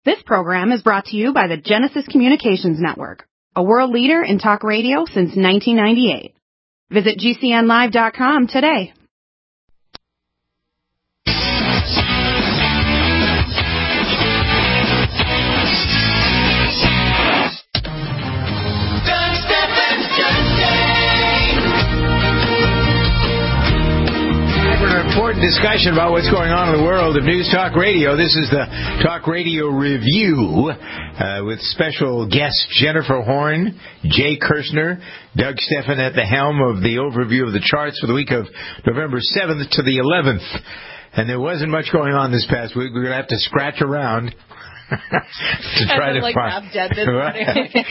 This program is brought to you by the Genesis Communications Network, a world leader in talk radio since 1998. Visit GCNlive.com today. Important discussion about what's going on in the world of News Talk Radio. This is the Talk Radio Review with special guests Jennifer Horn, Jay Kirshner, Doug Stephan at the helm of the overview of the charts for the week of November 7th to the 11th. And there wasn't much going on this past week. We're going to have to scratch around to try to find. Dead this morning.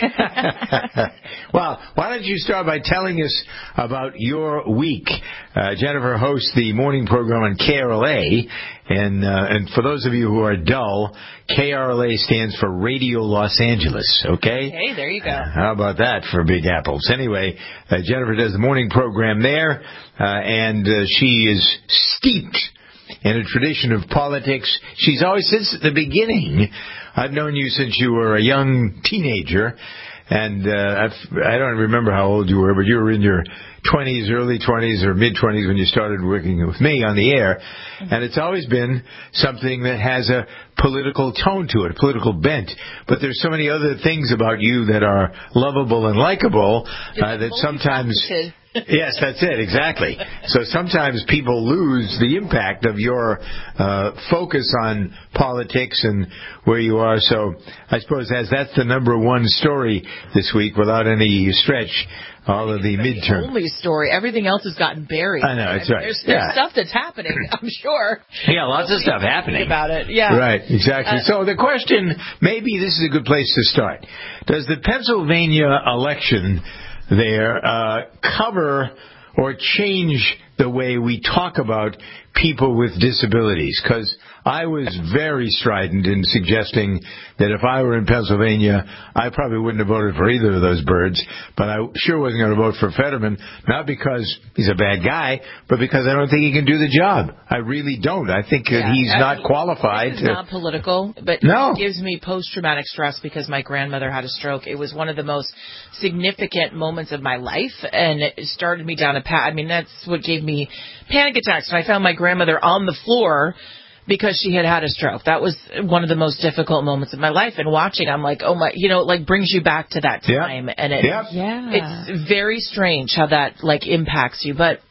Well, why don't you start by telling us about your week? Jennifer hosts the morning program on KRLA, and for those of you who are dull, KRLA stands for Radio Los Angeles. Okay. Hey, there you go. How about that for Big Apples? Anyway, Jennifer does the morning program there, and she is steeped in a tradition of politics. She's always, since the beginning, I've known you since you were a young teenager, and I don't remember how old you were, but you were in your 20s, early 20s, or mid-20s when you started working with me on the air, and it's always been something that has a political tone to it, a political bent. But there's so many other things about you that are lovable and likable that sometimes... Yes, that's it, exactly. So sometimes people lose the impact of your focus on politics and where you are. So I suppose as that's the number one story this week, without any stretch, all of the midterm. The only story. Everything else has gotten buried. I know, that's right. There's stuff that's happening, I'm sure. Yeah, lots of stuff happening. About it, yeah. Right, exactly. So the question, maybe this is a good place to start. Does the Pennsylvania election there cover or change the way we talk about people with disabilities? Because I was very strident in suggesting that if I were in Pennsylvania, I probably wouldn't have voted for either of those birds, but I sure wasn't going to vote for Fetterman, not because he's a bad guy, but because I don't think he can do the job. I really don't. I think that he's not qualified. This is not political, but it gives me post-traumatic stress because my grandmother had a stroke. It was one of the most significant moments of my life, and it started me down a path. I mean, that's what gave me panic attacks. When I found my grandmother on the floor because she had had a stroke. That was one of the most difficult moments of my life. And watching, I'm like, oh my, it like brings you back to that time. Yep. And it's very strange how that like impacts you. But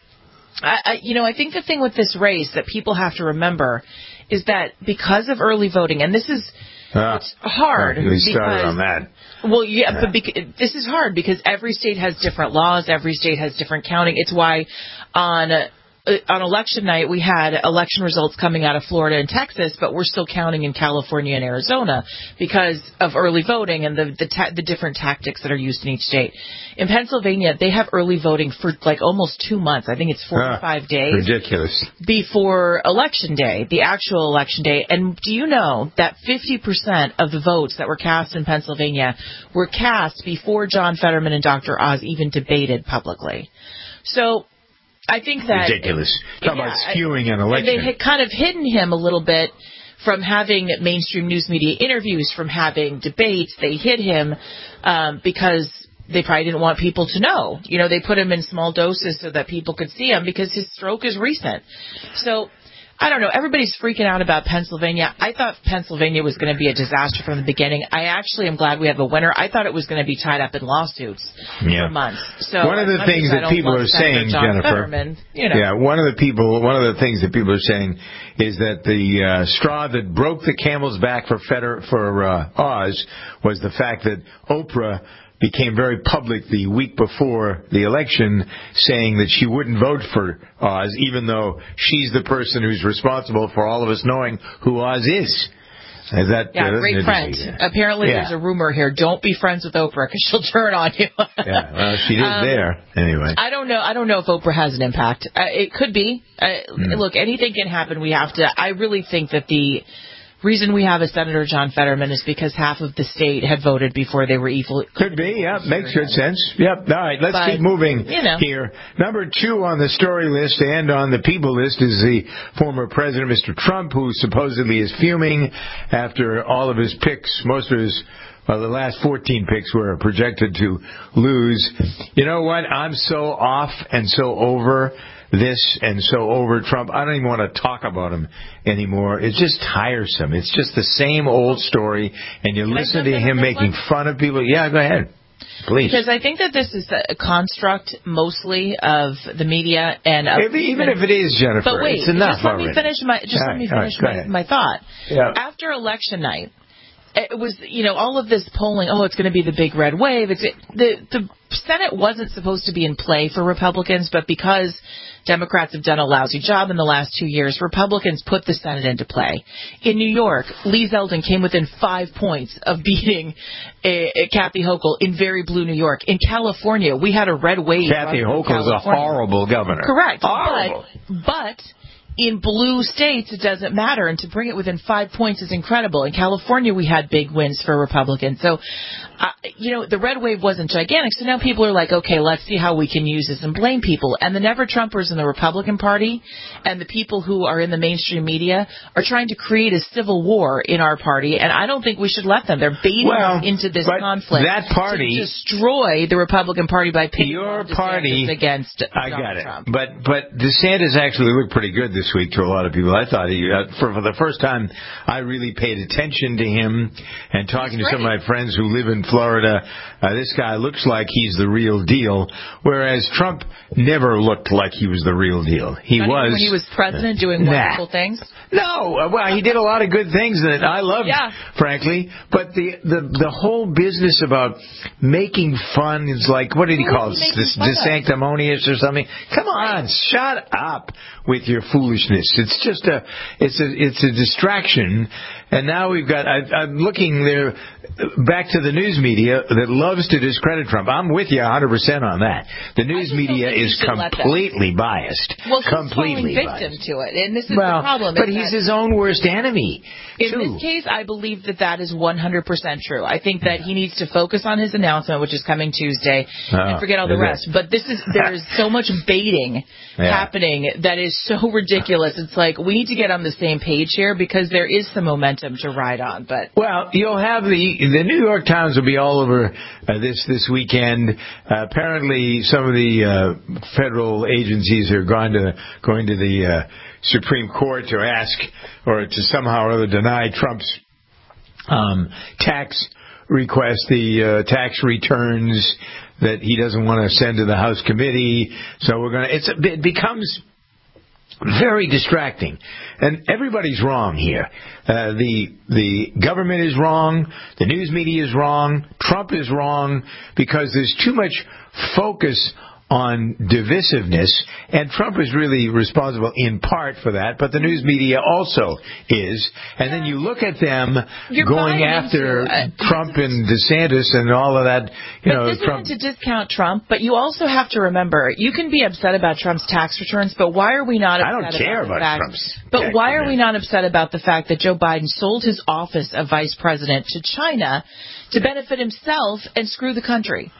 I think the thing with this race that people have to remember is that because of early voting, and this is it's hard. We started on that. Well, but this is hard because every state has different laws. Every state has different counting. It's why on election night, we had election results coming out of Florida and Texas, but we're still counting in California and Arizona because of early voting and the different tactics that are used in each state. In Pennsylvania, they have early voting for like almost 2 months. I think it's 45 days. Ridiculous. Before Election Day, the actual Election Day. And do you know that 50% of the votes that were cast in Pennsylvania were cast before John Fetterman and Dr. Oz even debated publicly? So I think that... Ridiculous. Talk about skewing an election. They had kind of hidden him a little bit from having mainstream news media interviews, from having debates. They hid him because they probably didn't want people to know. They put him in small doses so that people could see him because his stroke is recent. So I don't know. Everybody's freaking out about Pennsylvania. I thought Pennsylvania was going to be a disaster from the beginning. I actually am glad we have a winner. I thought it was going to be tied up in lawsuits for months. So one of the things that people are saying, Jennifer, one of the things that people are saying is that the straw that broke the camel's back for Oz was the fact that Oprah became very public the week before the election saying that she wouldn't vote for Oz, even though she's the person who's responsible for all of us knowing who Oz is. Is that great friend. Apparently there's a rumor here. Don't be friends with Oprah because she'll turn on you. Well, she is there. Anyway. I don't know if Oprah has an impact. It could be. Look, anything can happen. I really think that the reason we have a Senator John Fetterman is because half of the state had voted before they were evil. Could be, yeah. Makes good sense. Yep. All right, let's keep moving here. Number 2 on the story list and on the people list is the former president, Mr. Trump, who supposedly is fuming after all of his picks, most of his, the last 14 picks were projected to lose. You know what? I'm so off and so over this and so over Trump. I don't even want to talk about him anymore. It's just tiresome. It's just the same old story, and you listen to him making fun of people. Yeah, go ahead. Please. Because I think that this is a construct mostly of the media and even if it is, Jennifer, but wait, it's enough just let me finish my thought. Yeah. After election night, it was, all of this polling, it's going to be the big red wave. The Senate wasn't supposed to be in play for Republicans, but because Democrats have done a lousy job in the last 2 years, Republicans put the Senate into play. In New York, Lee Zeldin came within 5 points of beating Kathy Hochul in very blue New York. In California, we had a red wave. Kathy Hochul is a horrible governor. Correct. Horrible. But in blue states, it doesn't matter. And to bring it within 5 points is incredible. In California, we had big wins for Republicans. So, the red wave wasn't gigantic. So now people are like, okay, let's see how we can use this and blame people. And the never-Trumpers in the Republican Party and the people who are in the mainstream media are trying to create a civil war in our party. And I don't think we should let them. They're baiting us into this conflict. That party to destroy the Republican Party by pitting your party against Donald Trump. But DeSantis actually looked pretty good this week to a lot of people. I thought for the first time I really paid attention to him, and talking to some of my friends who live in Florida, this guy looks like he's the real deal, whereas Trump never looked like he was the real deal. When he was president doing wonderful things? No, well, he did a lot of good things that I loved, frankly, but the whole business about making fun is like, what did he call it? This sanctimonious or something? Come on, shut up with your foolishness. It's just it's a distraction. And now we've got, I'm looking there back to the news media that loves to discredit Trump. I'm with you 100% on that. The news media is completely biased. Well, he's completely falling victim to it, and this is the problem. But he's his own worst enemy. In this case, I believe that is 100% true. I think that he needs to focus on his announcement, which is coming Tuesday, and forget all the rest. But there is so much baiting happening that is so ridiculous. It's like, we need to get on the same page here, because there is some momentum to ride on. But you'll have the New York Times will be all over this weekend. Apparently, some of the federal agencies are going to the Supreme Court to ask or to somehow or other deny Trump's tax request, the tax returns that he doesn't want to send to the House committee. So it becomes very distracting, and everybody's wrong here. The government is wrong. The news media is wrong. Trump is wrong, because there's too much focus on divisiveness, and Trump is really responsible in part for that, but the news media also is. And then you look at them going after Trump and DeSantis and all of that. This isn't to discount Trump, but you also have to remember, you can be upset about Trump's tax returns, but why are we not upset I don't care about Trump's But why are we not upset about the fact that Joe Biden sold his office of vice president to China to benefit himself and screw the country?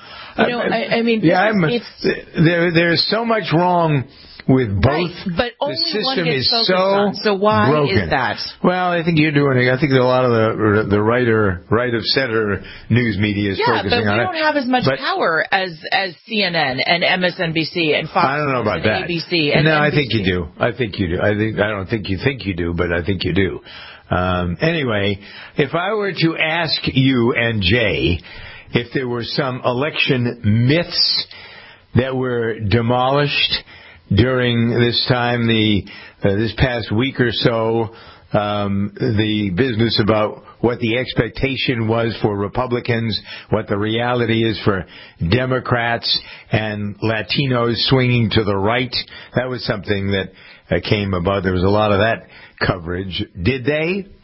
There's so much wrong with both. Right, but only the system one gets is so on. So why broken. Is that? Well, I think you're doing it. I think a lot of the right of center news media is focusing on it. Yeah, but we don't have as much power as CNN and MSNBC and Fox. I don't know about that. ABC and no, NBC. I think you do. I don't think you think you do, but I think you do. Anyway, if I were to ask you and Jay if there were some election myths that were demolished during this time, this past week or so, the business about what the expectation was for Republicans, what the reality is for Democrats, and Latinos swinging to the right, that was something that came about. There was a lot of that coverage. Did they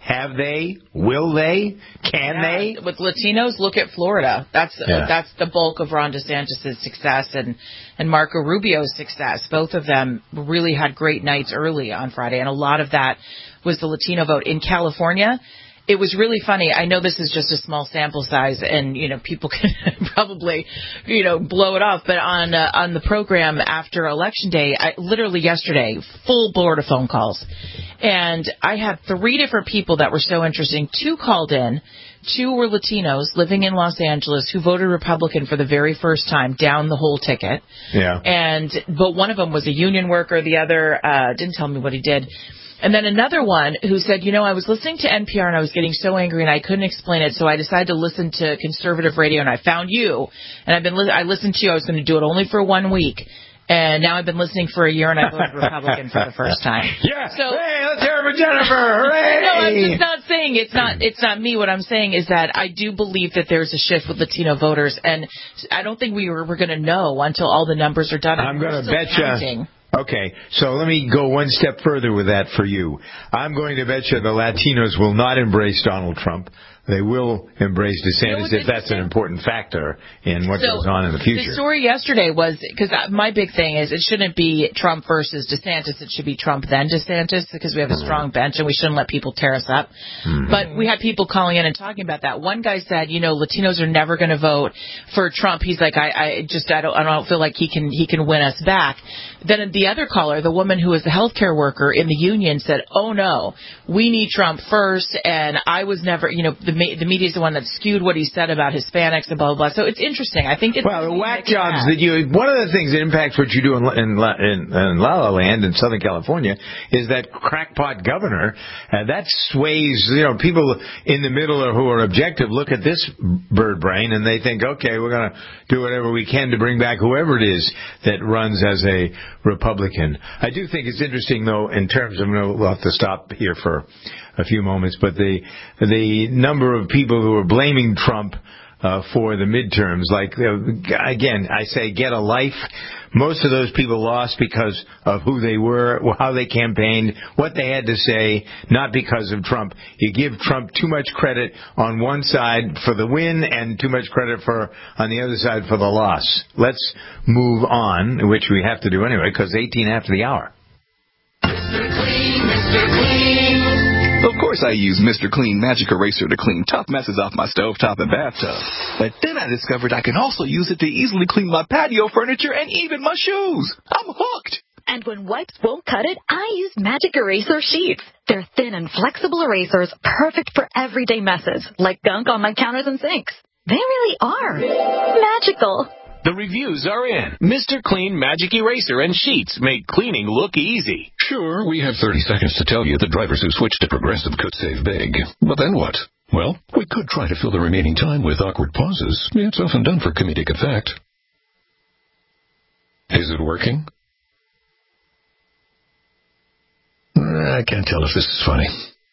Have they? Will they? Can they? With Latinos, look at Florida. That's the bulk of Ron DeSantis' success and Marco Rubio's success. Both of them really had great nights early on Friday, and a lot of that was the Latino vote. In California, it was really funny. I know this is just a small sample size, and people can probably blow it off. But on the program after Election Day, literally yesterday, full board of phone calls, and I had 3 different people that were so interesting. 2 called in. 2 were Latinos living in Los Angeles who voted Republican for the very first time, down the whole ticket. Yeah. But one of them was a union worker. The other didn't tell me what he did. And then another one who said, I was listening to NPR and I was getting so angry and I couldn't explain it, so I decided to listen to conservative radio and I found you. And I listened to you. I was going to do it only for 1 week. And now I've been listening for a year and I voted Republican for the first time. Yeah. So, hey, let's hear it for Jennifer. Hooray! No, I'm just not saying it's not me. What I'm saying is that I do believe that there's a shift with Latino voters, and I don't think we're going to know until all the numbers are done. I'm going to bet you. Okay, so let me go one step further with that for you. I'm going to bet you the Latinos will not embrace Donald Trump. They will embrace DeSantis if that's an important factor in what goes on in the future. The story yesterday was, because my big thing is it shouldn't be Trump versus DeSantis. It should be Trump then DeSantis, because we have a strong bench and we shouldn't let people tear us up. But we had people calling in and talking about that. One guy said, Latinos are never going to vote for Trump. He's like, I don't feel like he can win us back. Then the other caller, the woman who was a healthcare worker in the union, said, oh no, we need Trump first. And I was never, the media is the one that skewed what he said about Hispanics and blah, blah, blah. So it's interesting. I think it's... Well, the whack jobs that one of the things that impacts what you do in La La Land in Southern California is that crackpot governor. That sways, people in the middle or who are objective look at this bird brain and they think, okay, we're going to do whatever we can to bring back whoever it is that runs as a Republican. I do think it's interesting, though, in terms of, we'll have to stop here for a few moments, but the number of people who are blaming Trump for the midterms, like, again, I say get a life. Most of those people lost because of who they were, how they campaigned, what they had to say, not because of Trump. You give Trump too much credit on one side for the win and too much credit on the other side for the loss. Let's move on, which we have to do anyway, because 18 after the hour. Mr. Clean, Mr. Clean. Of course I use Mr. Clean Magic Eraser to clean tough messes off my stovetop and bathtub. But then I discovered I can also use it to easily clean my patio furniture and even my shoes. I'm hooked. And when wipes won't cut it, I use Magic Eraser Sheets. They're thin and flexible erasers, perfect for everyday messes, like gunk on my counters and sinks. They really are magical. The reviews are in. Mr. Clean Magic Eraser and Sheets make cleaning look easy. Sure, we have 30 seconds to tell you that drivers who switch to Progressive could save big. But then what? Well, we could try to fill the remaining time with awkward pauses. It's often done for comedic effect. Is it working? I can't tell if this is funny.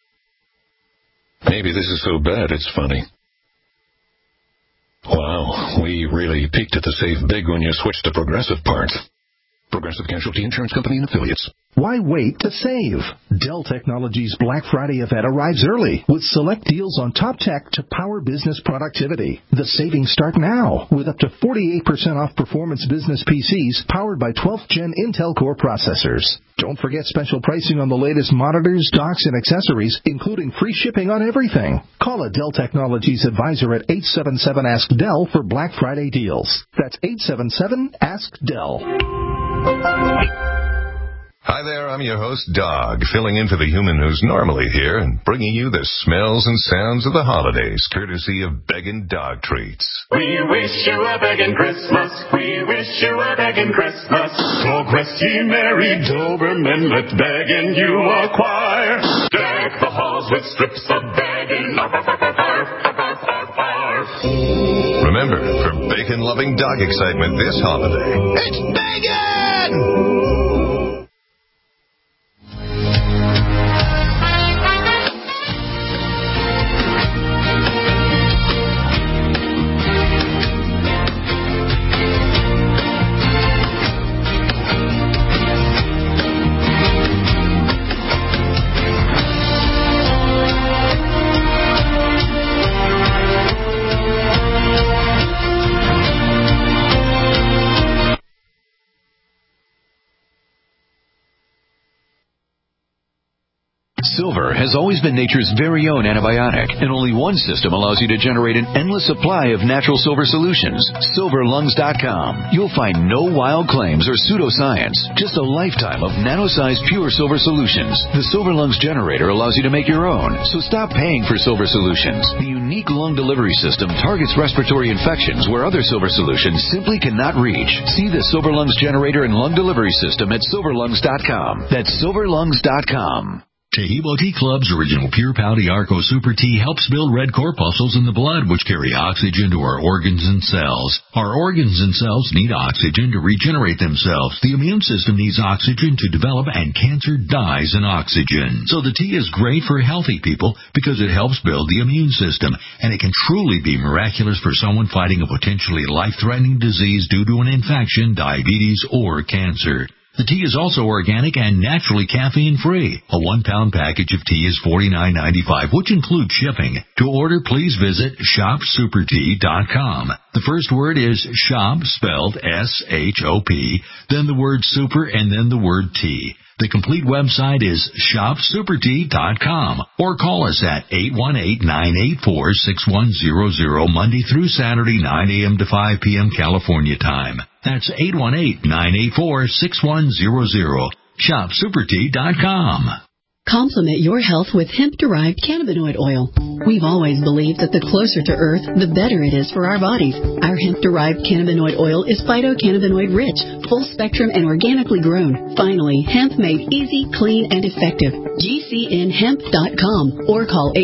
Maybe this is so bad it's funny. Wow, we really peaked at the save big when you switched to Progressive part. Progressive Casualty Insurance Company and Affiliates. Why wait to save? Dell Technologies Black Friday event arrives early with select deals on top tech to power business productivity. The savings start now with up to 48% off performance business PCs powered by 12th Gen Intel Core processors. Don't forget special pricing on the latest monitors, docks, and accessories, including free shipping on everything. Call a Dell Technologies advisor at 877-ASK-DELL for Black Friday deals. That's 877-ASK-DELL. Hi there, I'm your host, Dog, filling in for the human who's normally here and bringing you the smells and sounds of the holidays, courtesy of Beggin' Dog Treats. We wish you a beggin' Christmas. We wish you a beggin' Christmas. Oh, rest ye merry Doberman, let beggin' you acquire. Deck the halls with strips of beggin'. Remember, for bacon-loving dog excitement this holiday, it's Beggin'! Silver has always been nature's very own antibiotic, and only one system allows you to generate an endless supply of natural silver solutions. SilverLungs.com. You'll find no wild claims or pseudoscience, just a lifetime of nano-sized pure silver solutions. The Silver Lungs generator allows you to make your own, so stop paying for silver solutions. The unique lung delivery system targets respiratory infections where other silver solutions simply cannot reach. See the Silver Lungs generator and lung delivery system at SilverLungs.com. That's SilverLungs.com. Tehebo Tea Club's original Pure Pouty Arco Super Tea helps build red corpuscles in the blood, which carry oxygen to our organs and cells. Our organs and cells need oxygen to regenerate themselves. The immune system needs oxygen to develop, and cancer dies in oxygen. So the tea is great for healthy people because it helps build the immune system, and it can truly be miraculous for someone fighting a potentially life-threatening disease due to an infection, diabetes, or cancer. The tea is also organic and naturally caffeine-free. A 1-pound package of tea is $49.95, which includes shipping. To order, please visit shopsupertea.com. The first word is shop, spelled S-H-O-P, then the word super, and then the word tea. The complete website is shopsupertea.com, or call us at 818-984-6100 Monday through Saturday, 9 a.m. to 5 p.m. California time. That's 818-984-6100. Shopsupertea.com. Complement your health with hemp-derived cannabinoid oil. We've always believed that the closer to Earth, the better it is for our bodies. Our hemp-derived cannabinoid oil is phytocannabinoid-rich, full-spectrum, and organically grown. Finally, hemp made easy, clean, and effective. GCNhemp.com or call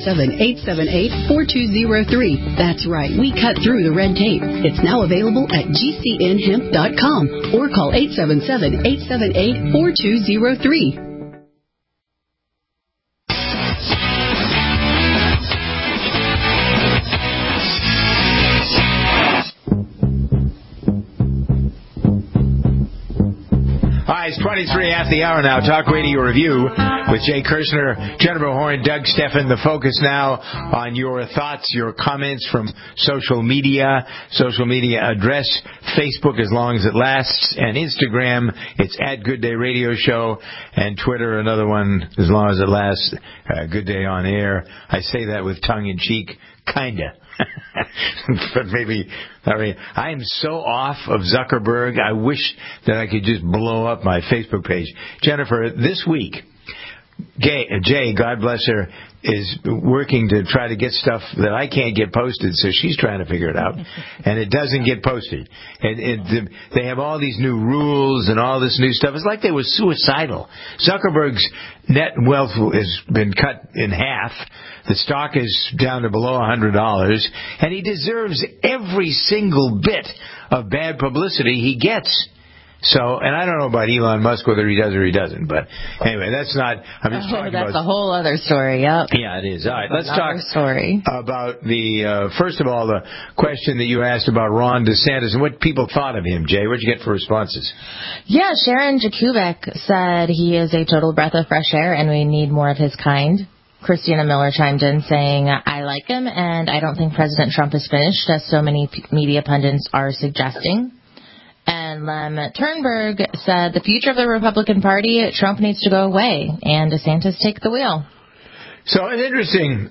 877-878-4203. That's right, we cut through the red tape. It's now available at GCNhemp.com or call 877-878-4203. It's 23 after the hour now. Talk Radio Review with Jay Kirshner, Jennifer Horn, Doug Steffen. The focus now on your thoughts, your comments from social media. Social media address, Facebook as long as it lasts, and Instagram, it's at Good Day Radio Show, and Twitter, another one as long as it lasts, Good Day On Air. I say that with tongue-in-cheek, kinda. But maybe, I am so off of Zuckerberg, I wish that I could just blow up my Facebook page. Jennifer, this week, Jay, God bless her, is working to try to get stuff that I can't get posted, so she's trying to figure it out. And it doesn't get posted. They have all these new rules and all this new stuff. It's like they were suicidal. Zuckerberg's net wealth has been cut in half. The stock is down to below $100, and he deserves every single bit of bad publicity he gets. So, and I don't know about Elon Musk, whether he does or he doesn't, but anyway, that's not, I'm just talking about... That's a whole other story, yep. Yeah, it is. All right, let's talk about the, first of all, the question that you asked about Ron DeSantis and what people thought of him. Jay, what did you get for responses? Yeah, Sharon Jakubek said he is a total breath of fresh air and we need more of his kind. Christina Miller chimed in saying, I like him and I don't think President Trump is finished, as so many media pundits are suggesting. And Lem Turnberg said the future of the Republican Party, Trump needs to go away, and DeSantis take the wheel. So an interesting,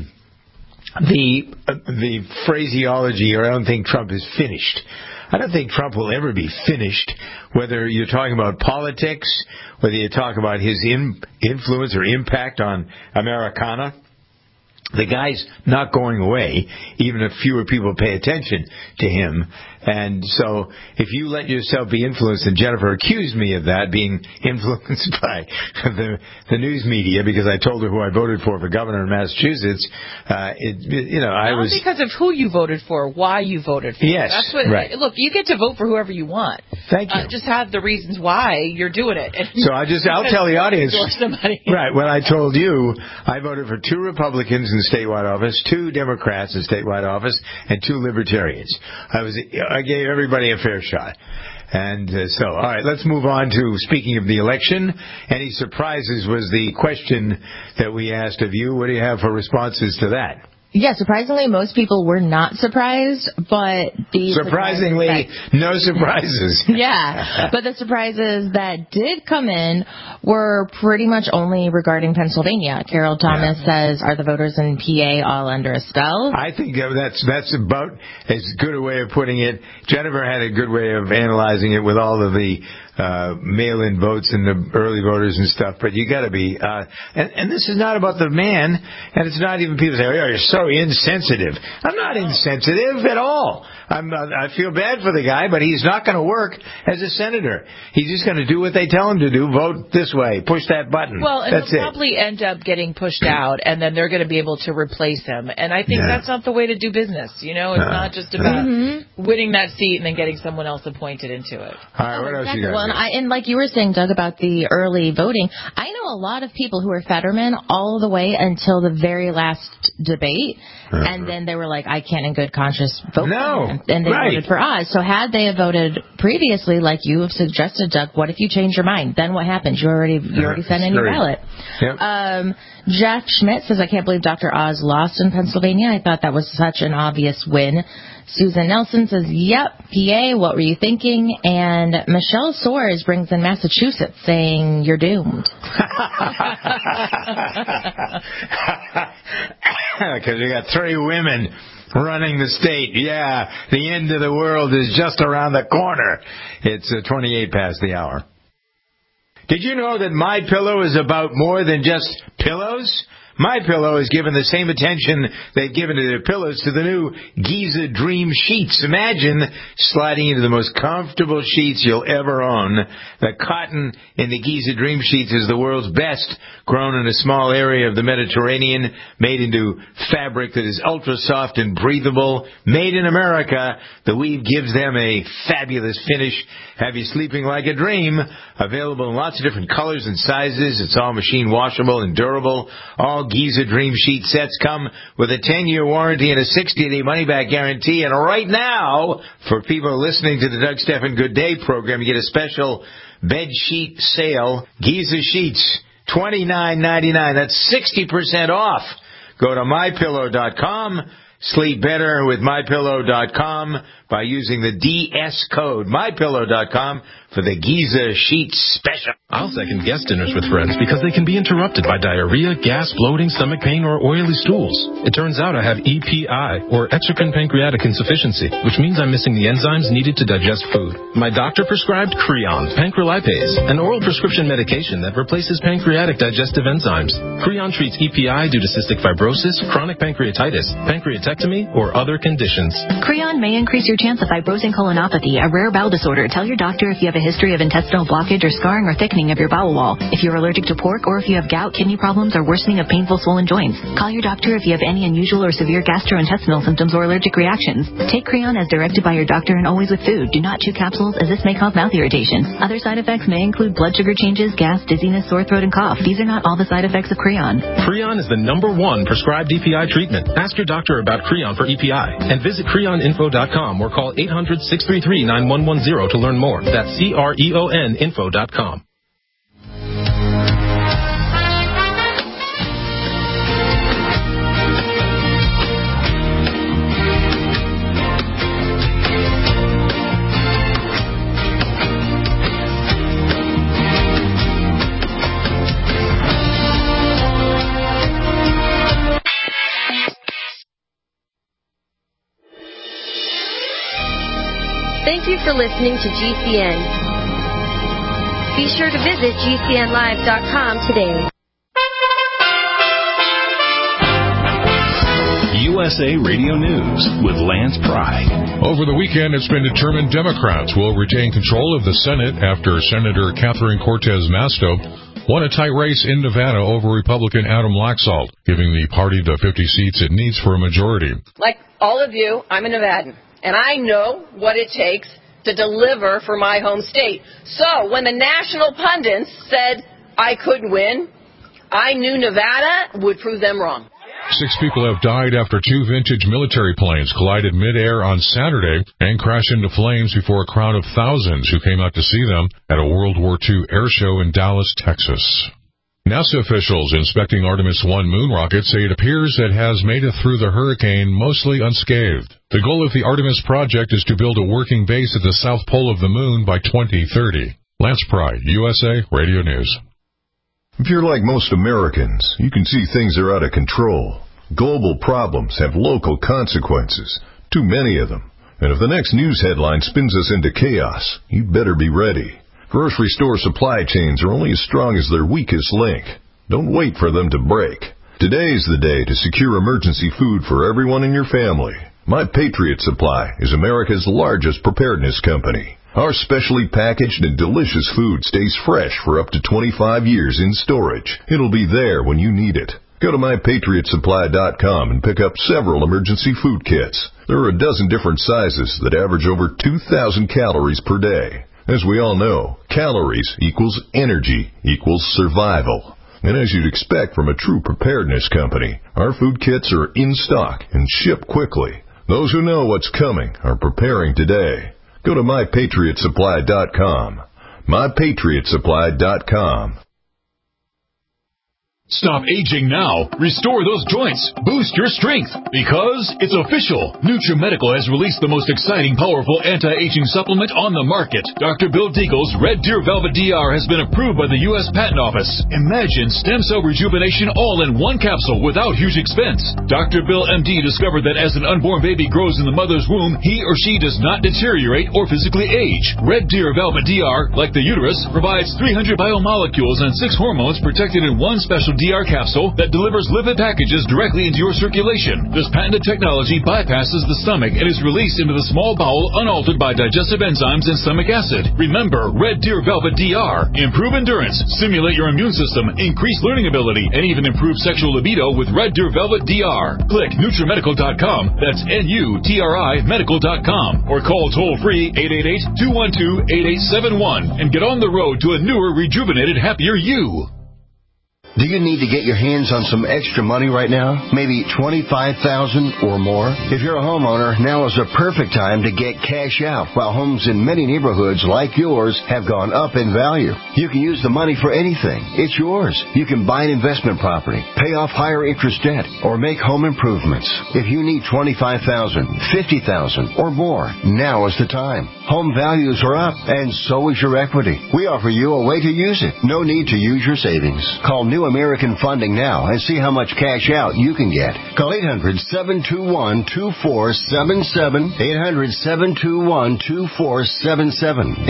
the phraseology, or I don't think Trump is finished. I don't think Trump will ever be finished, whether you're talking about politics, whether you talk about his influence or impact on Americana. The guy's not going away, even if fewer people pay attention to him. And so if you let yourself be influenced, and Jennifer accused me of that, being influenced by the news media, because I told her who I voted for governor in Massachusetts, I was... Not because of who you voted for, why you voted for. Yes, that's what, right. Look, you get to vote for whoever you want. Thank you. Just have the reasons why you're doing it. So I'll tell the audience. Right, when I told you, I voted for 2 Republicans in statewide office, 2 Democrats in statewide office, and 2 Libertarians. I gave everybody a fair shot. And all right, let's move on to, speaking of the election, any surprises was the question that we asked of you. What do you have for responses to that? Yeah, surprisingly, most people were not surprised, but surprisingly, no surprises. Yeah, but the surprises that did come in were pretty much only regarding Pennsylvania. Carol Thomas says, are the voters in PA all under a spell? I think that's about as good a way of putting it. Jennifer had a good way of analyzing it with all of the mail-in votes and the early voters and stuff, but you got to be, and this is not about the man, and it's not even people say, oh, you're so insensitive. I'm not insensitive at all. I feel bad for the guy, but he's not going to work as a senator. He's just going to do what they tell him to do. Vote this way. Push that button. Well, and that's he'll probably end up getting pushed out, and then they're going to be able to replace him. And I think that's not the way to do business. You know, it's not just about winning that seat and then getting someone else appointed into it. All right, what else you got? Well, and like you were saying, Doug, about the early voting, I know a lot of people who were Fetterman all the way until the very last debate, and then they were like, I can't in good conscience vote for him. And they voted for Oz. So had they have voted previously, like you have suggested, Doug, what if you change your mind? Then what happens? You already sent in your ballot. Yep. Jeff Schmidt says, I can't believe Dr. Oz lost in Pennsylvania. I thought that was such an obvious win. Susan Nelson says, yep, PA, what were you thinking? And Michelle Soares brings in Massachusetts saying, you're doomed. Because we got 3 women running the state. Yeah, the end of the world is just around the corner. It's 28 past the hour. Did you know that My Pillow is about more than just pillows? My Pillow has given the same attention they've given to their pillows to the new Giza Dream Sheets. Imagine sliding into the most comfortable sheets you'll ever own. The cotton in the Giza Dream Sheets is the world's best, grown in a small area of the Mediterranean, made into fabric that is ultra soft and breathable. Made in America, the weave gives them a fabulous finish. Have you sleeping like a dream? Available in lots of different colors and sizes. It's all machine washable and durable. All Giza Dream Sheet sets come with a 10-year warranty and a 60-day money-back guarantee. And right now, for people listening to the Doug Stephan Good Day program, you get a special bed sheet sale. Giza Sheets, $29.99. That's 60% off. Go to MyPillow.com. Sleep better with MyPillow.com by using the DS code. MyPillow.com for the Giza Sheet Special. I'll second guest dinners with friends because they can be interrupted by diarrhea, gas, bloating, stomach pain, or oily stools. It turns out I have EPI, or exocrine pancreatic insufficiency, which means I'm missing the enzymes needed to digest food. My doctor prescribed Creon, pancrelipase, an oral prescription medication that replaces pancreatic digestive enzymes. Creon treats EPI due to cystic fibrosis, chronic pancreatitis, pancreatectomy, or other conditions. Creon may increase your chance of fibrosing colonopathy, a rare bowel disorder. Tell your doctor if you have a history of intestinal blockage or scarring or thickening of your bowel wall. If you're allergic to pork, or if you have gout, kidney problems, or worsening of painful swollen joints. Call your doctor if you have any unusual or severe gastrointestinal symptoms or allergic reactions. Take Creon as directed by your doctor and always with food. Do not chew capsules, as this may cause mouth irritation. Other side effects may include blood sugar changes, gas, dizziness, sore throat, and cough. These are not all the side effects of Creon. Creon is the #1 prescribed EPI treatment. Ask your doctor about Creon for EPI and visit CreonInfo.com or call 800-633-9110 to learn more. That's CREONinfo.com. Thank you for listening to GCN. Be sure to visit GCNlive.com today. USA Radio News with Lance Pry. Over the weekend, it's been determined Democrats will retain control of the Senate after Senator Catherine Cortez Masto won a tight race in Nevada over Republican Adam Laxalt, giving the party the 50 seats it needs for a majority. Like all of you, I'm a Nevadan, and I know what it takes to deliver for my home state. So when the national pundits said I couldn't win, I knew Nevada would prove them wrong. 6 people have died after 2 vintage military planes collided midair on Saturday and crashed into flames before a crowd of thousands who came out to see them at a World War II air show in Dallas, Texas. NASA officials inspecting Artemis 1 moon rocket say it appears it has made it through the hurricane mostly unscathed. The goal of the Artemis project is to build a working base at the south pole of the moon by 2030. Lance Pry, USA Radio News. If you're like most Americans, you can see things are out of control. Global problems have local consequences, too many of them. And if the next news headline spins us into chaos, you'd better be ready. Grocery store supply chains are only as strong as their weakest link. Don't wait for them to break. Today's the day to secure emergency food for everyone in your family. My Patriot Supply is America's largest preparedness company. Our specially packaged and delicious food stays fresh for up to 25 years in storage. It'll be there when you need it. Go to MyPatriotSupply.com and pick up several emergency food kits. There are a dozen different sizes that average over 2,000 calories per day. As we all know, calories equals energy equals survival. And as you'd expect from a true preparedness company, our food kits are in stock and ship quickly. Those who know what's coming are preparing today. Go to MyPatriotSupply.com. MyPatriotSupply.com. Stop aging now. Restore those joints. Boost your strength. Because it's official. NutriMedical has released the most exciting, powerful anti-aging supplement on the market. Dr. Bill Deagle's Red Deer Velvet DR has been approved by the U.S. Patent Office. Imagine stem cell rejuvenation all in one capsule without huge expense. Dr. Bill MD discovered that as an unborn baby grows in the mother's womb, he or she does not deteriorate or physically age. Red Deer Velvet DR, like the uterus, provides 300 biomolecules and 6 hormones protected in one special DR capsule that delivers lipid packages directly into your circulation. This patented technology bypasses the stomach and is released into the small bowel unaltered by digestive enzymes and stomach acid. Remember, Red Deer Velvet DR. Improve endurance, stimulate your immune system, increase learning ability, and even improve sexual libido with Red Deer Velvet DR. Click NutriMedical.com, that's NUTRI Medical.com, or call toll-free 888-212-8871 and get on the road to a newer, rejuvenated, happier you. Do you need to get your hands on some extra money right now? Maybe $25,000 or more? If you're a homeowner, now is the perfect time to get cash out while homes in many neighborhoods like yours have gone up in value. You can use the money for anything. It's yours. You can buy an investment property, pay off higher interest debt, or make home improvements. If you need $25,000, $50,000 or more, now is the time. Home values are up, and so is your equity. We offer you a way to use it. No need to use your savings. Call New American Funding now and see how much cash out you can get. Call 800-721-2477. 800-721-2477.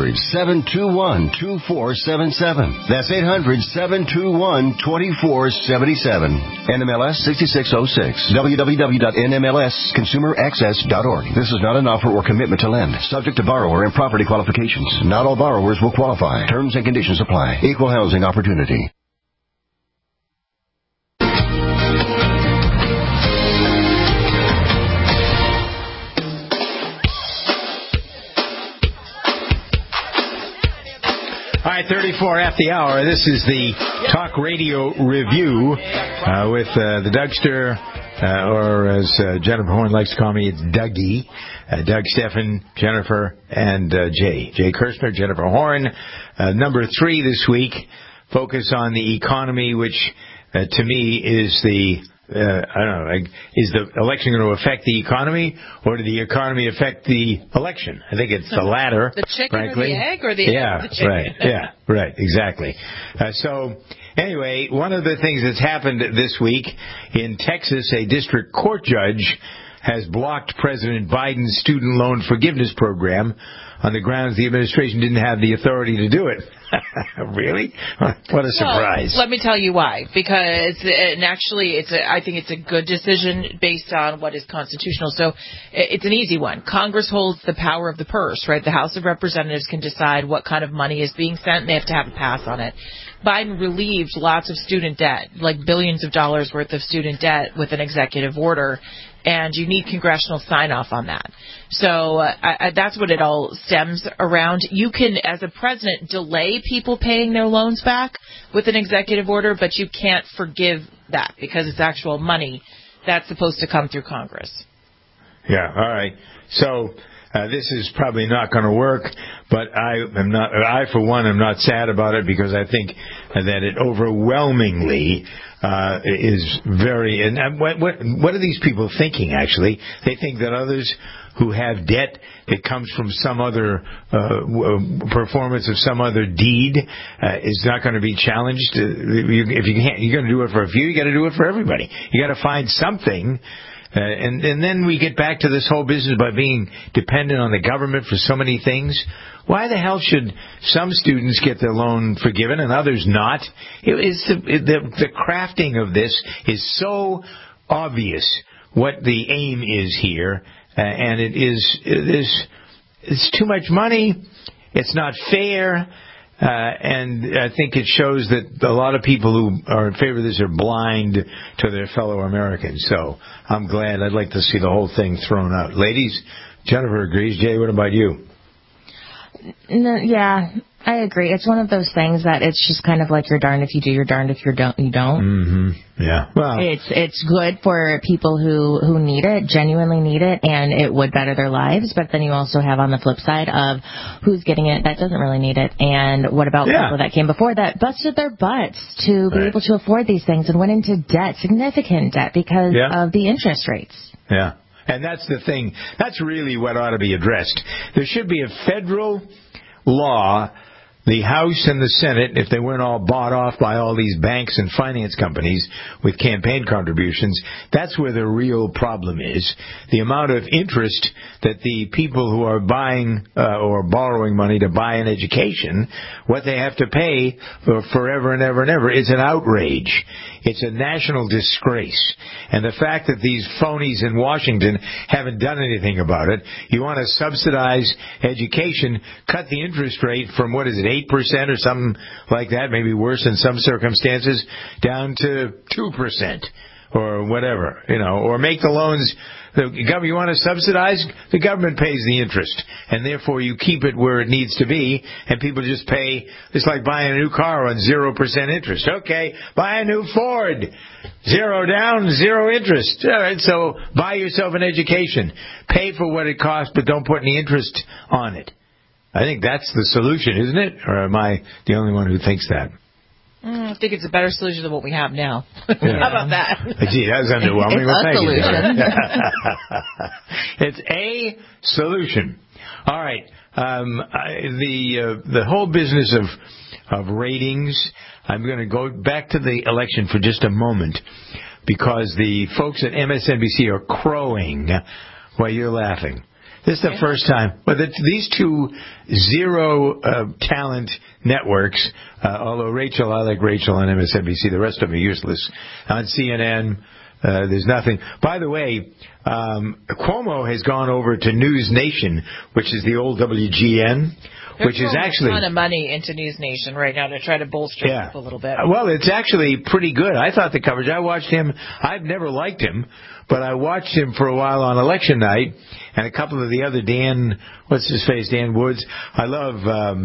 800-721-2477. That's 800-721-2477. NMLS 6606. www.nmlsconsumeraccess.org. This is not an offer or commitment to lend. Subject to borrower and property qualifications. Not all borrowers will qualify. Terms and conditions apply. Equal housing opportunity. All right, 34 after the hour. This is the Talk Radio Review with the Dougster, or as Jennifer Horn likes to call me, it's Dougie. Doug Steffen, Jennifer, and Jay. Jay Kirshner, Jennifer Horn. Number 3 this week, focus on the economy, which to me is the... I don't know, is the election going to affect the economy, or did the economy affect the election? I think it's the latter, the chicken frankly. Or the egg, or the egg or the chicken? Right. Yeah, right, exactly. So, anyway, one of the things that's happened this week in Texas, a district court judge has blocked President Biden's student loan forgiveness program on the grounds the administration didn't have the authority to do it. Really? What a surprise. Well, let me tell you why. Because, and actually, I think it's a good decision based on what is constitutional. So it's an easy one. Congress holds the power of the purse, right? The House of Representatives can decide what kind of money is being sent, and they have to have a pass on it. Biden relieved lots of student debt, like billions of dollars worth of student debt with an executive order. And you need congressional sign-off on that. So that's what it all stems around. You can, as a president, delay people paying their loans back with an executive order, but you can't forgive that because it's actual money that's supposed to come through Congress. Yeah, all right. So this is probably not going to work, but I for one am not sad about it, because I think that it overwhelmingly is very. And what are these people thinking? Actually, they think that others who have debt that comes from some other performance of some other deed is not going to be challenged. If you're going to do it for a few, you got to do it for everybody. You got to find something. And then we get back to this whole business about being dependent on the government for so many things. Why the hell should some students get their loan forgiven and others not? The crafting of this is so obvious what the aim is here, and it's too much money. It's not fair. And I think it shows that a lot of people who are in favor of this are blind to their fellow Americans. So I'm glad. I'd like to see the whole thing thrown out. Ladies, Jennifer agrees. Jay, what about you? No, yeah, I agree. It's one of those things that it's just kind of like you're darned if you do, you're darned if you don't. Mm-hmm. Yeah. Well, it's good for people who need it, genuinely need it, and it would better their lives. But then you also have on the flip side of who's getting it that doesn't really need it, and what about people that came before that busted their butts to be able to afford these things and went into debt, significant debt, because of the interest rates. Yeah. And that's the thing. That's really what ought to be addressed. There should be a federal law, the House and the Senate, if they weren't all bought off by all these banks and finance companies with campaign contributions, that's where the real problem is. The amount of interest that the people who are buying or borrowing money to buy an education, what they have to pay for forever and ever and ever, is an outrage. It's a national disgrace. And the fact that these phonies in Washington haven't done anything about it, you want to subsidize education, cut the interest rate from, 8% or something like that, maybe worse in some circumstances, down to 2% or whatever, or make the loans. You want to subsidize? The government pays the interest, and therefore you keep it where it needs to be, and people just pay. It's like buying a new car on 0% interest. Okay, buy a new Ford, 0 down, 0 interest. All right, so buy yourself an education. Pay for what it costs, but don't put any interest on it. I think that's the solution, isn't it? Or am I the only one who thinks that? I think it's a better solution than what we have now. How about that? Gee, that was underwhelming. It's a solution. It's a solution. All right. The whole business of ratings, I'm going to go back to the election for just a moment, because the folks at MSNBC are crowing while you're laughing. This is the first time. But these two zero-talent networks, although I like Rachel on MSNBC. The rest of them are useless. On CNN, there's nothing. By the way, Cuomo has gone over to News Nation, which is the old WGN. Which is actually a ton of money into News Nation right now to try to bolster it up a little bit. Well, it's actually pretty good. I thought the coverage. I watched him. I've never liked him, but I watched him for a while on election night, and a couple of the other Dan Woods. I love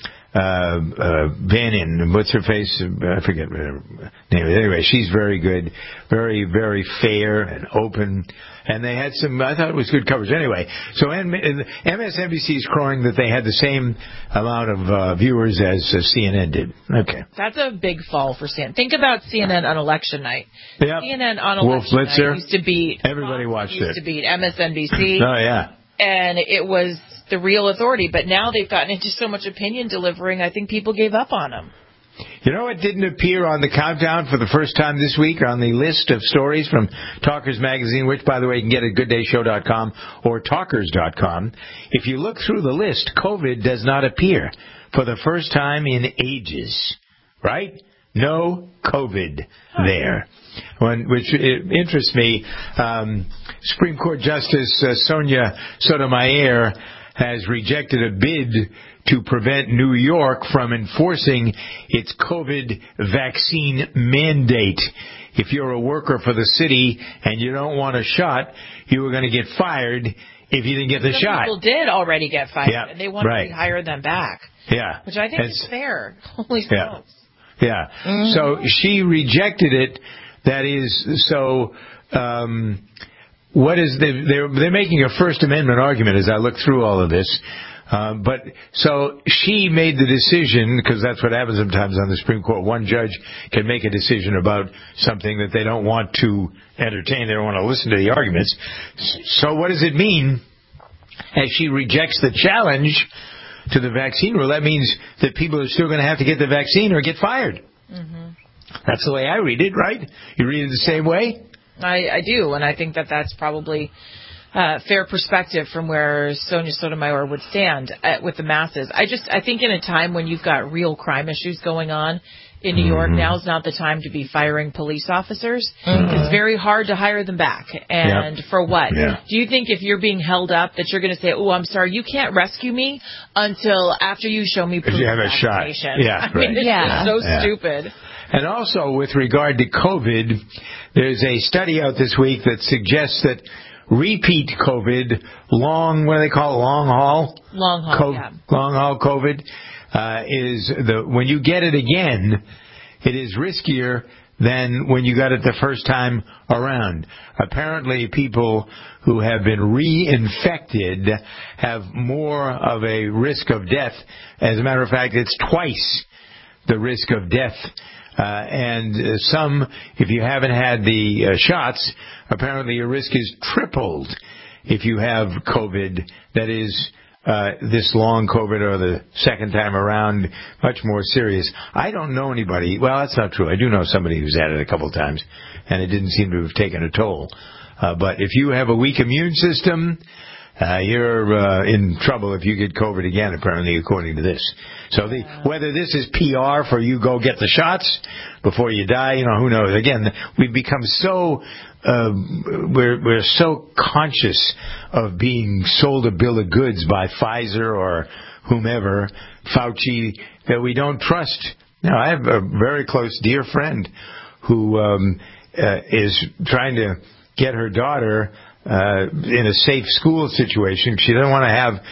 Bannon. What's her face? I forget her name. Anyway, she's very good, very, very fair and open. And they had I thought it was good coverage. Anyway, so MSNBC is crowing that they had the same amount of viewers as CNN did. Okay. That's a big fall for CNN. Think about CNN on election night. Yep. CNN on election night used to beat... Everybody watched it. Used to beat MSNBC. Oh, yeah. And it was the real authority. But now they've gotten into so much opinion delivering, I think people gave up on them. You know what didn't appear on the countdown for the first time this week, or on the list of stories from Talkers Magazine, which, by the way, you can get at GoodDayShow.com or Talkers.com. If you look through the list, COVID does not appear for the first time in ages, right? No COVID there. Which interests me. Supreme Court Justice Sonia Sotomayor has rejected a bid to prevent New York from enforcing its COVID vaccine mandate. If you're a worker for the city and you don't want a shot, you were going to get fired if you didn't get the shot. People did already get fired, and they want to rehire them back. Yeah. Which I think is fair. Holy smokes. Yeah. So she rejected it. That is, so what is they're making a First Amendment argument as I look through all of this. But so she made the decision, because that's what happens sometimes on the Supreme Court. One judge can make a decision about something that they don't want to entertain. They don't want to listen to the arguments. So what does it mean as she rejects the challenge to the vaccine rule? That means that people are still going to have to get the vaccine or get fired. Mm-hmm. That's the way I read it, right? You read it the same way? I do, and I think that that's probably fair perspective from where Sonia Sotomayor would stand with the masses. I think in a time when you've got real crime issues going on in New York, now's not the time to be firing police officers. It's very hard to hire them back. And for what? Yeah. Do you think if you're being held up that you're going to say, oh, I'm sorry, you can't rescue me until after you show me proof you have of a shot. Yeah, I mean, it's so stupid. And also with regard to COVID, there's a study out this week that suggests that repeat COVID, long haul COVID, is when you get it again, it is riskier than when you got it the first time around. Apparently, people who have been reinfected have more of a risk of death. As a matter of fact, it's twice the risk of death. And some, if you haven't had the shots, apparently your risk is tripled if you have COVID. That is this long COVID or the second time around, much more serious. I don't know anybody. Well, that's not true. I do know somebody who's had it a couple of times, and it didn't seem to have taken a toll. But if you have a weak immune system, you're in trouble if you get COVID again, apparently, according to this. So whether this is PR for you go get the shots before you die, who knows? Again, we've become so we're so conscious of being sold a bill of goods by Pfizer or whomever, Fauci, that we don't trust. Now, I have a very close, dear friend who is trying to get her daughter in a safe school situation. She doesn't want to have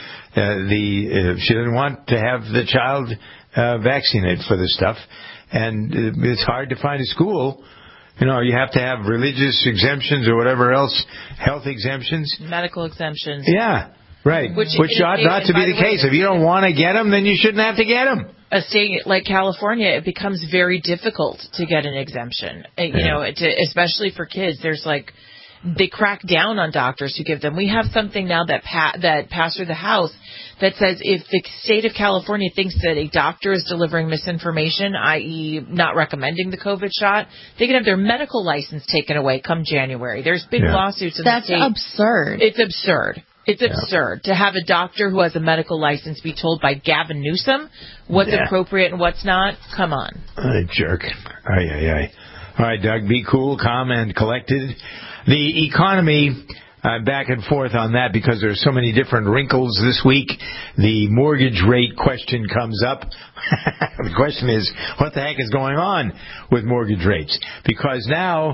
she doesn't want to have the child vaccinated for this stuff, and it's hard to find a school. You have to have religious exemptions or whatever else, health exemptions, medical exemptions. Yeah, right. Which ought not to be the case. If you don't want to get them, then you shouldn't have to get them. A state like California, it becomes very difficult to get an exemption. Especially for kids. There's they crack down on doctors who give them. We have something now that passed through the House that says if the state of California thinks that a doctor is delivering misinformation, i.e. not recommending the COVID shot, they can have their medical license taken away come January. There's big lawsuits in the state. That's absurd. It's absurd. It's absurd to have a doctor who has a medical license be told by Gavin Newsom what's appropriate and what's not. Come on. Jerk. Aye. All right, Doug, be cool, calm, and collected. The economy, back and forth on that because there are so many different wrinkles this week. The mortgage rate question comes up. The question is, what the heck is going on with mortgage rates? Because now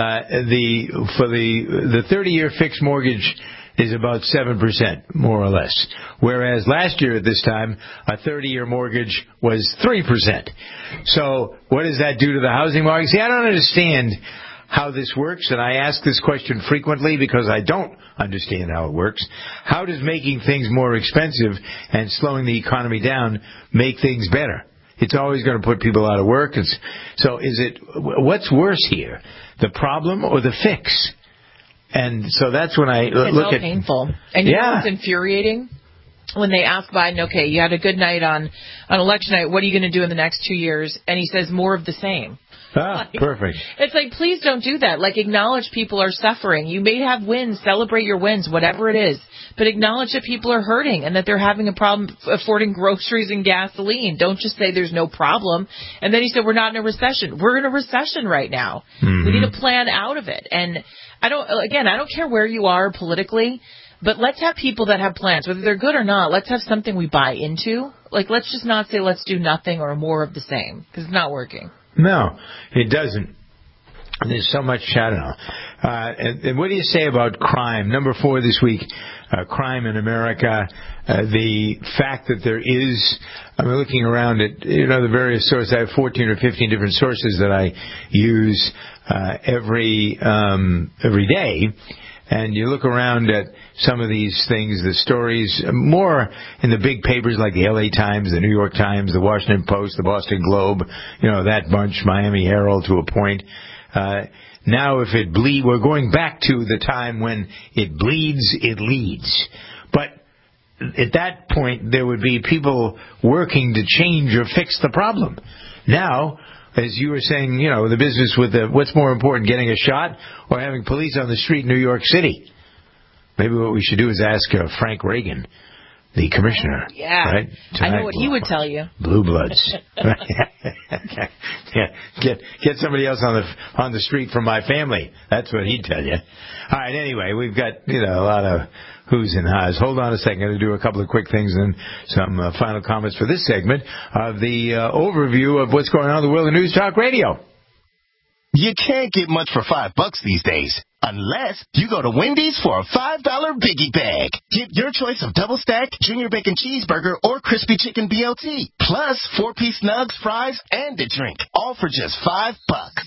for the 30-year fixed mortgage is about 7%, more or less. Whereas last year at this time, a 30-year mortgage was 3%. So what does that do to the housing market? See, I don't understand how this works, and I ask this question frequently because I don't understand how it works. How does making things more expensive and slowing the economy down make things better? It's always going to put people out of work. So what's worse here, the problem or the fix? And so that's when I look at... It's all painful. And you know what's infuriating? When they ask Biden, okay, you had a good night on election night, what are you going to do in the next 2 years? And he says more of the same. Perfect. It's please don't do that. Acknowledge people are suffering. You may have wins. Celebrate your wins, whatever it is. But acknowledge that people are hurting and that they're having a problem affording groceries and gasoline. Don't just say there's no problem. And then he said, we're not in a recession. We're in a recession right now. Mm-hmm. We need a plan out of it. And I don't care where you are politically, but let's have people that have plans, whether they're good or not. Let's have something we buy into. Let's just not say let's do nothing or more of the same, because it's not working. No, it doesn't. There's so much chatter now. And what do you say about crime? Number 4 this week, crime in America. The fact that there is, I'm looking around at, the various sources. I have 14 or 15 different sources that I use every day. And you look around at some of these things, the stories, more in the big papers like the LA Times, the New York Times, the Washington Post, the Boston Globe, that bunch, Miami Herald to a point. Now if it bleeds, we're going back to the time when it bleeds, it leads. But at that point, there would be people working to change or fix the problem. Now, as you were saying, the business with what's more important, getting a shot or having police on the street in New York City? Maybe what we should do is ask Frank Reagan, the commissioner. Yeah. Right? I know what he would tell you. Blue Bloods. Yeah. Get somebody else on the street from my family. That's what he'd tell you. All right, anyway, we've got, a lot of who's and ha's. Hold on a second. I'm going to do a couple of quick things and some final comments for this segment of the overview of what's going on in the world of News Talk Radio. You can't get much for $5 these days, unless you go to Wendy's for a $5 Biggie Bag. Get your choice of double stack, junior bacon cheeseburger, or crispy chicken BLT, plus 4-piece nugs, fries, and a drink, all for just $5.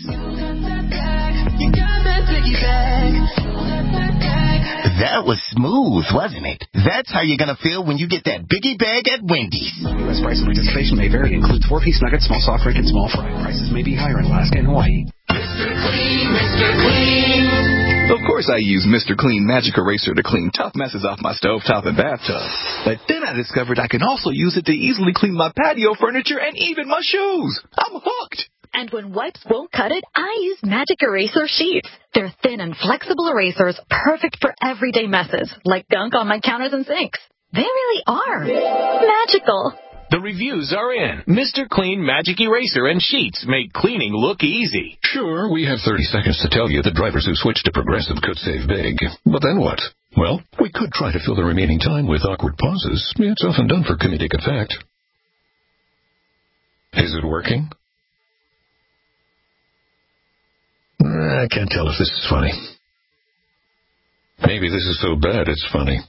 That was smooth, wasn't it? That's how you're going to feel when you get that Biggie Bag at Wendy's. U.S. price and participation may vary. Includes 4-piece nuggets, small soft drink, and small fry. Prices may be higher in Alaska and Hawaii. Mr. Clean, Mr. Clean. Of course I use Mr. Clean Magic Eraser to clean tough messes off my stovetop and bathtub. But then I discovered I can also use it to easily clean my patio furniture and even my shoes. I'm hooked. And when wipes won't cut it, I use Magic Eraser Sheets. They're thin and flexible erasers, perfect for everyday messes, like gunk on my counters and sinks. They really are magical. The reviews are in. Mr. Clean Magic Eraser and Sheets make cleaning look easy. Sure, we have 30 seconds to tell you that drivers who switch to Progressive could save big. But then what? Well, we could try to fill the remaining time with awkward pauses. It's often done for comedic effect. Is it working? I can't tell if this is funny. Maybe this is so bad it's funny.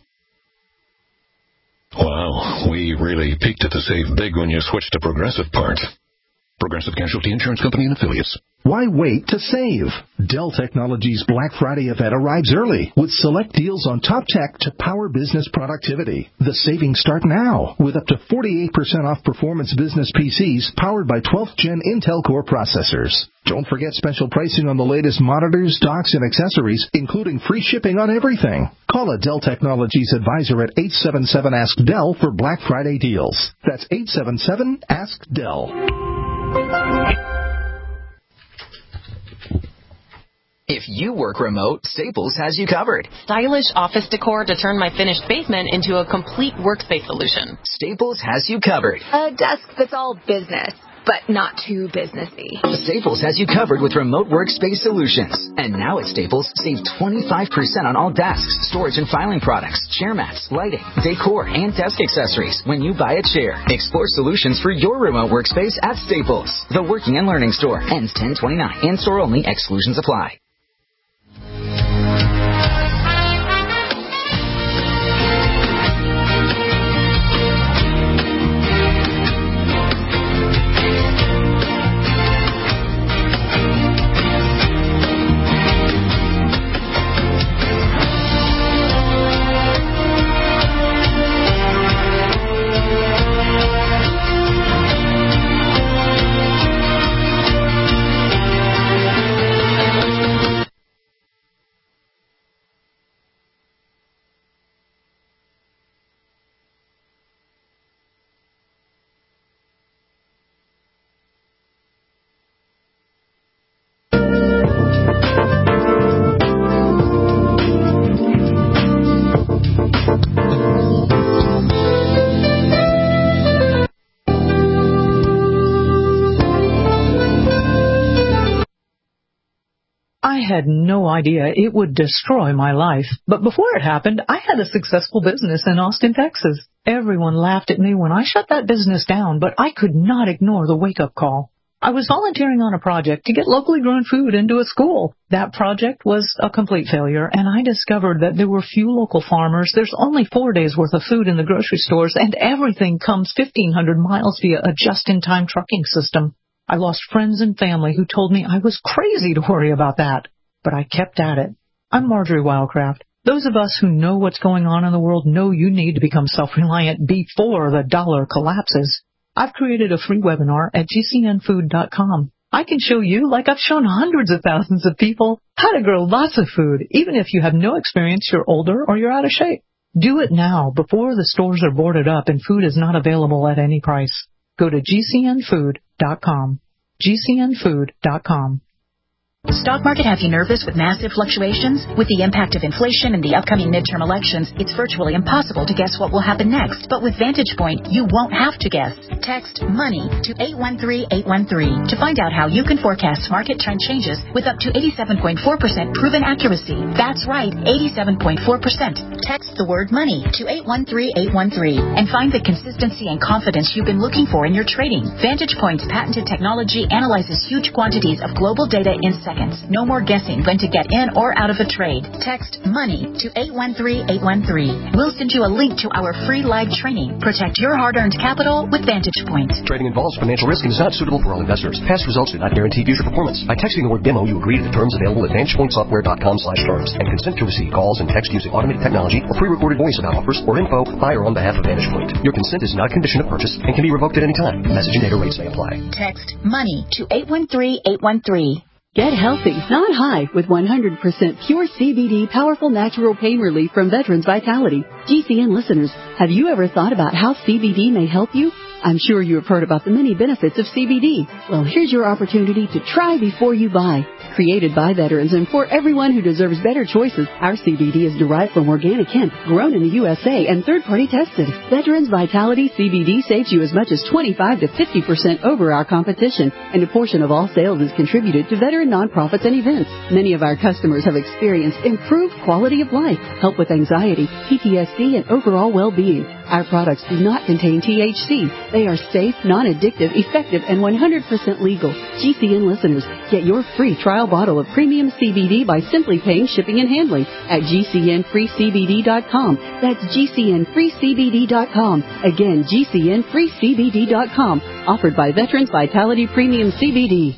Wow, we really peaked at the save big when you switched to Progressive part. Progressive Casualty Insurance Company and Affiliates. Why wait to save? Dell Technologies Black Friday event arrives early with select deals on top tech to power business productivity. The savings start now with up to 48% off performance business PCs powered by 12th Gen Intel Core processors. Don't forget special pricing on the latest monitors, docks, and accessories, including free shipping on everything. Call a Dell Technologies advisor at 877-ASK-DELL for Black Friday deals. That's 877-ASK-DELL. If you work remote, Staples has you covered. Stylish office decor to turn my finished basement into a complete workspace solution. Staples has you covered. A desk that's all business, but not too businessy. Staples has you covered with remote workspace solutions. And now at Staples, save 25% on all desks, storage and filing products, chair mats, lighting, decor, and desk accessories when you buy a chair. Explore solutions for your remote workspace at Staples. The Working and Learning Store. Ends 10/29. In-store only. Exclusions apply. I had no idea it would destroy my life. But before it happened, I had a successful business in Austin, Texas. Everyone laughed at me when I shut that business down, but I could not ignore the wake-up call. I was volunteering on a project to get locally grown food into a school. That project was a complete failure, and I discovered that there were few local farmers. There's only 4 days' worth of food in the grocery stores, and everything comes 1,500 miles via a just-in-time trucking system. I lost friends and family who told me I was crazy to worry about that, but I kept at it. I'm Marjorie Wildcraft. Those of us who know what's going on in the world know you need to become self-reliant before the dollar collapses. I've created a free webinar at gcnfood.com. I can show you, like I've shown hundreds of thousands of people, how to grow lots of food, even if you have no experience, you're older, or you're out of shape. Do it now, before the stores are boarded up and food is not available at any price. Go to gcnfood.com. gcnfood.com. Stock market have you nervous with massive fluctuations? With the impact of inflation and the upcoming midterm elections, it's virtually impossible to guess what will happen next. But with Vantage Point, you won't have to guess. Text MONEY to 813-813 to find out how you can forecast market trend changes with up to 87.4% proven accuracy. That's right, 87.4%. Text the word MONEY to 813-813 and find the consistency and confidence you've been looking for in your trading. Vantage Point's patented technology analyzes huge quantities of global data in seconds. No more guessing when to get in or out of a trade. Text MONEY to 813-813. We'll send you a link to our free live training. Protect your hard-earned capital with Vantage Point. Trading involves financial risk and is not suitable for all investors. Past results do not guarantee future performance. By texting the word demo, you agree to the terms available at VantagePointSoftware.com/terms and consent to receive calls and text using automated technology or pre-recorded voice about offers or info by or on behalf of Vantage Point. Your consent is not a condition of purchase and can be revoked at any time. Message and data rates may apply. Text MONEY to 813-813. Get healthy, not high, with 100% pure CBD powerful natural pain relief from Veterans Vitality. GCN listeners, have you ever thought about how CBD may help you? I'm sure you have heard about the many benefits of CBD. Well, here's your opportunity to try before you buy. Created by veterans and for everyone who deserves better choices, our CBD is derived from organic hemp, grown in the USA, and third-party tested. Veterans Vitality CBD saves you as much as 25 to 50% over our competition, and a portion of all sales is contributed to veteran nonprofits and events. Many of our customers have experienced improved quality of life, help with anxiety, PTSD, and overall well-being. Our products do not contain THC. They are safe, non-addictive, effective, and 100% legal. GCN listeners, get your free trial bottle of premium CBD by simply paying shipping and handling at GCNFreeCBD.com. That's GCNFreeCBD.com. Again, GCNFreeCBD.com. Offered by Veterans Vitality Premium CBD.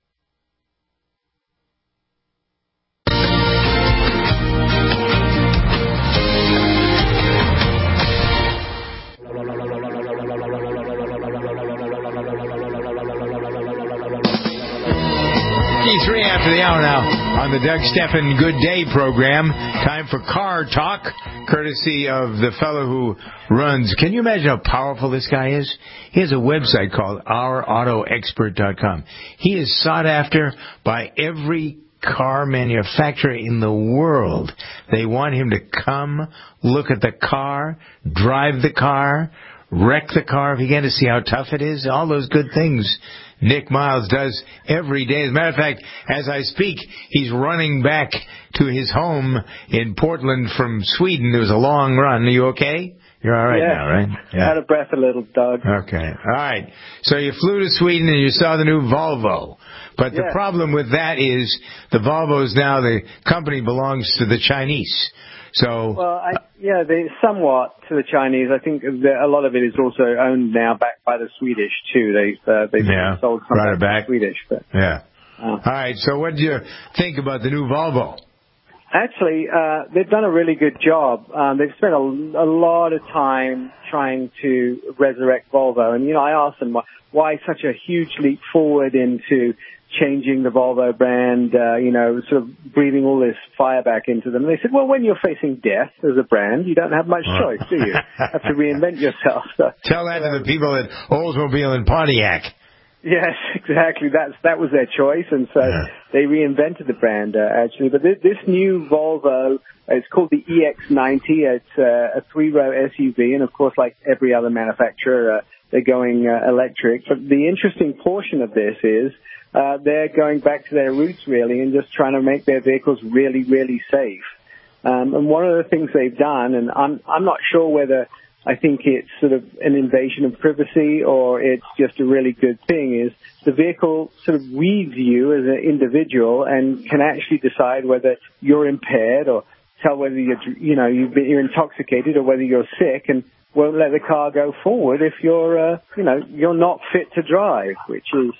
After the hour now on the Doug Stephan Good Day program. Time for Car Talk, courtesy of the fellow who runs. Can you imagine how powerful this guy is? He has a website called OurAutoExpert.com. He is sought after by every car manufacturer in the world. They want him to come, look at the car, drive the car, wreck the car if he can, to see how tough it is. All those good things Nick Miles does every day. As a matter of fact, as I speak, he's running back to his home in Portland from Sweden. It was a long run. Are you okay? You're all right now, right? Yeah. Out of breath a little, Doug. Okay. All right. So you flew to Sweden and you saw the new Volvo. But the problem with that is the Volvo is now, the company belongs to the Chinese. So, they somewhat to the Chinese. I think a lot of it is also owned now back by the Swedish too. They've sold some back to the Swedish. But, all right. So, what do you think about the new Volvo? Actually, they've done a really good job. They've spent a lot of time trying to resurrect Volvo, and I asked them why such a huge leap forward into changing the Volvo brand, sort of breathing all this fire back into them. And they said, well, when you're facing death as a brand, you don't have much choice, do you? You have to reinvent yourself. So, tell that to the people at Oldsmobile and Pontiac. Yes, exactly. That was their choice, and so they reinvented the brand, actually. But this new Volvo, it's called the EX90. It's a three-row SUV, and of course, like every other manufacturer, they're going electric. But the interesting portion of this is they're going back to their roots, really, and just trying to make their vehicles really, really safe. And one of the things they've done, and I'm not sure whether I think it's sort of an invasion of privacy or it's just a really good thing, is the vehicle sort of reads you as an individual and can actually decide whether you're impaired or tell whether you're intoxicated or whether you're sick, and won't let the car go forward if you're not fit to drive, which is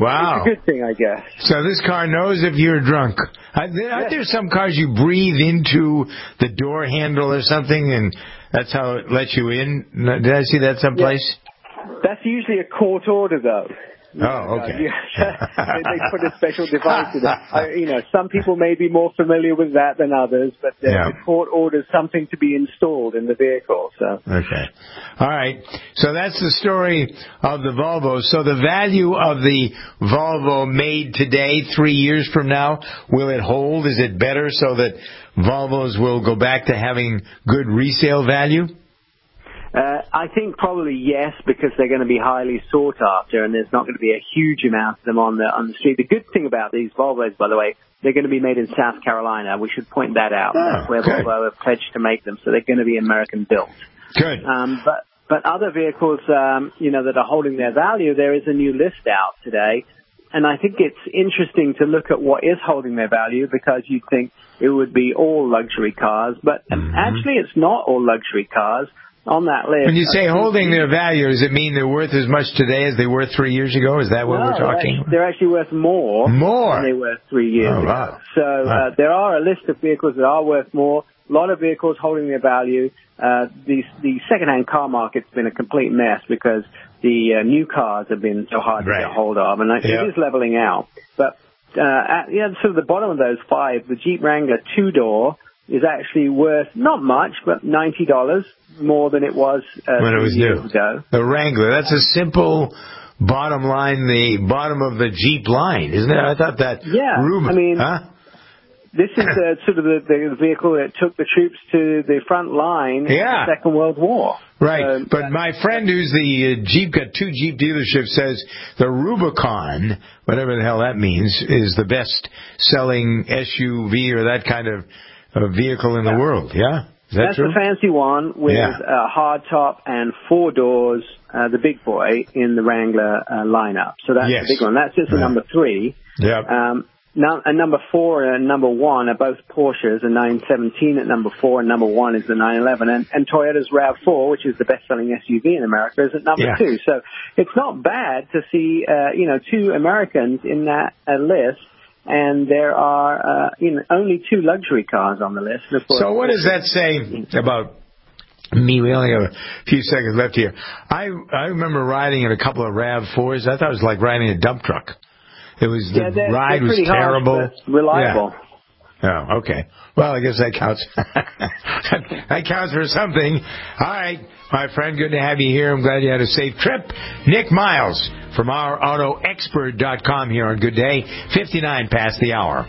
Wow. It's a good thing, I guess. So this car knows if you're drunk. Aren't there some cars you breathe into the door handle or something, and that's how it lets you in? Did I see that someplace? Yeah. That's usually a court order, though. Oh, okay. They put a special device in it. Some people may be more familiar with that than others, but the court orders something to be installed in the vehicle. So. Okay. All right. So that's the story of the Volvo. So the value of the Volvo made today, 3 years from now, will it hold? Is it better so that Volvos will go back to having good resale value? I think probably yes, because they're going to be highly sought after, and there's not going to be a huge amount of them on the street. The good thing about these Volvos, by the way, they're going to be made in South Carolina. We should point that out. That's where Volvo have pledged to make them, so they're going to be American built. Good. But other vehicles, that are holding their value, there is a new list out today, and I think it's interesting to look at what is holding their value, because you'd think it would be all luxury cars, but actually it's not all luxury cars. On that list. When you say holding their value, does it mean they're worth as much today as they were 3 years ago? Is that what we're talking about? They're actually worth more than they were 3 years ago. Wow. So there are a list of vehicles that are worth more. A lot of vehicles holding their value. The second-hand car market's been a complete mess because the new cars have been so hard to get hold of, and it is leveling out. But at sort of the bottom of those five, the Jeep Wrangler 2-door is actually worth not much, but $90 more than it was when it was years new. Ago. The Wrangler, that's a simple bottom line, the bottom of the Jeep line, isn't it? I thought that. Yeah, this is sort of the vehicle that took the troops to the front line in the Second World War. Right, but my friend who's the got two Jeep dealerships says the Rubicon, whatever the hell that means, is the best selling SUV or that kind of vehicle in the world. Yeah, is that That's true? the fancy one with a hard top and 4 doors, the big boy in the Wrangler lineup. So that's the big one. That's just number 3. Yeah. And number 4 and number 1 are both Porsches. A 917 at number 4 and number 1 is the 911. And Toyota's RAV4, which is the best-selling SUV in America, is at number 2. So it's not bad to see, 2 Americans in that list. And there are only 2 luxury cars on the list. So what does that say about me? We only have a few seconds left here. I remember riding in a couple of RAV4s. I thought it was like riding a dump truck. It was the ride was terrible. Harsh, but reliable. Yeah. Oh, okay. Well, I guess that counts. That counts for something. All right, my friend, good to have you here. I'm glad you had a safe trip. Nick Miles from OurAutoExpert.com here on Good Day, 59 past the hour.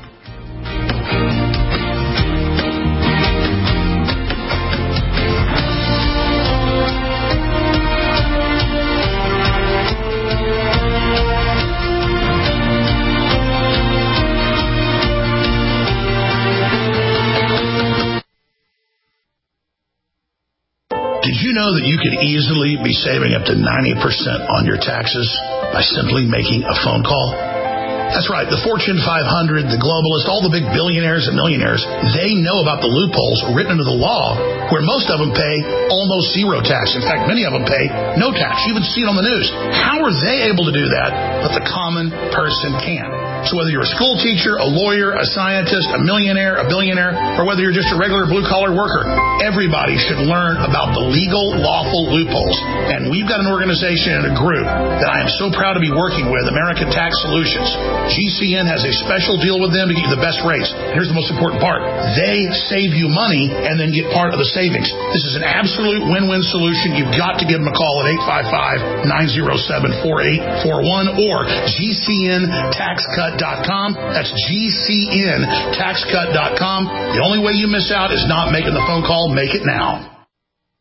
Did you know that you could easily be saving up to 90% on your taxes by simply making a phone call? That's right. The Fortune 500, the globalists, all the big billionaires and millionaires, they know about the loopholes written into the law where most of them pay almost zero tax. In fact, many of them pay no tax. You even see it on the news. How are they able to do that, but the common person can't? So whether you're a school teacher, a lawyer, a scientist, a millionaire, a billionaire, or whether you're just a regular blue-collar worker, everybody should learn about the legal, lawful loopholes. And we've got an organization and a group that I am so proud to be working with, American Tax Solutions. GCN has a special deal with them to get you the best rates. Here's the most important part. They save you money and then get part of the savings. This is an absolute win-win solution. You've got to give them a call at 855-907-4841 or GCNTaxCut.com. That's GCNTaxCut.com. The only way you miss out is not making the phone call. Make it now.